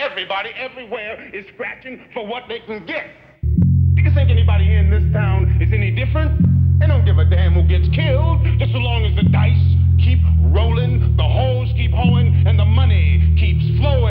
everybody everywhere is scratching for what they can get. Do you think anybody here in this town is any different? They don't give a damn who gets killed, just so long as the dice keep rolling, the holes keep hoeing, and the money keeps flowing.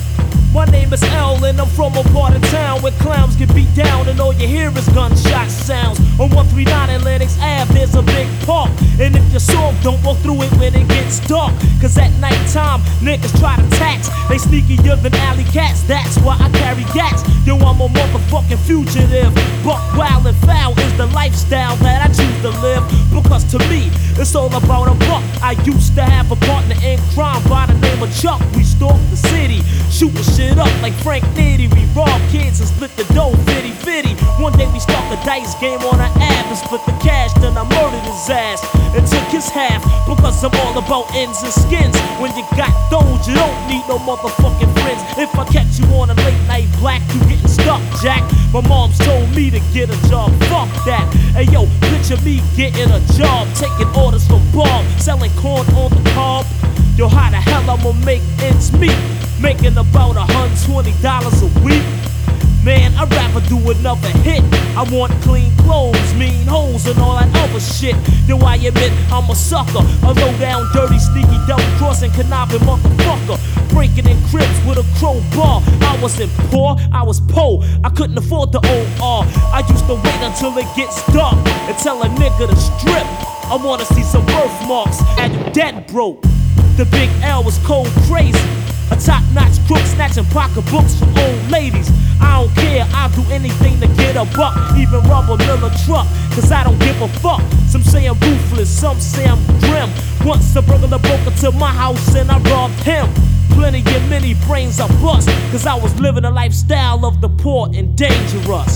My name is L and I'm from a part of town where clowns get beat down and all you hear is gunshot sounds. On 139 Atlantic Ave there's a big park, and if you're soft don't walk through it when it gets dark, cause at nighttime niggas try to tax. They sneakier than alley cats, that's why I carry gats. Yo, I'm a motherfucking fugitive. Buck wild and foul is the lifestyle that I choose to live, because to me it's all about a buck. I used to have a partner in crime by the name of Chuck. We stalked the city, shooting shit up like Frank Nitty. We robbed kids and split the dough, fitty. One day we stuck a dice game on an app and split the cash, then I murdered his ass and took his half, because I'm all about ends and skins. When you got those, you don't need no motherfucking friends. If I catch you on a late night black, you getting stuck, Jack. My mom's told me to get a job, fuck that. Hey yo, picture me getting a job, taking orders from Bob, selling corn on the cob. Yo, how the hell I'ma make ends meet? Making about $120 a week. Man, I'd rather do another hit. I want clean clothes, mean hoes, and all that other shit. Yo, I admit I'm a sucker, a low down, dirty, sneaky, double-crossing, conniving motherfucker. Breaking in cribs with a crowbar. I wasn't poor, I was poor. I couldn't afford the OR. I used to wait until it gets dark and tell a nigga to strip. I wanna see some birthmarks and you dead broke. The big L was cold crazy. A top-notch crook snatching pocketbooks from old ladies. I don't care, I'll do anything to get a buck, even rob a Miller truck, cause I don't give a fuck. Some say I'm ruthless, some say I'm grim. Once a burglar broke into my house and I robbed him. Plenty and many brains I bust, cause I was living a lifestyle of the poor and dangerous.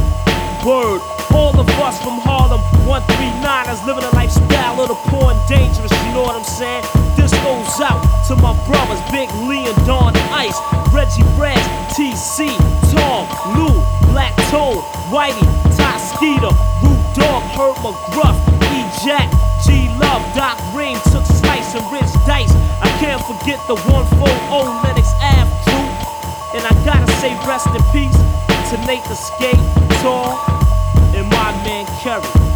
Word, all of us from Harlem 139ers living a lifestyle of the poor and dangerous, you know what I'm saying? This goes out to my brothers, Big Lee and Don Ice, Reggie Reg, TC, Tom, Lou, Black Toad, Whitey, Ty Skeeter, Root Dog, Herb McGruff, E-Jack, G-Love, Doc Green, Took Slice and Rich Dice. I can't forget the 140 Lennox Ave crew. And I gotta say rest in peace to Nate the Skate, Tall, and my man Kerry.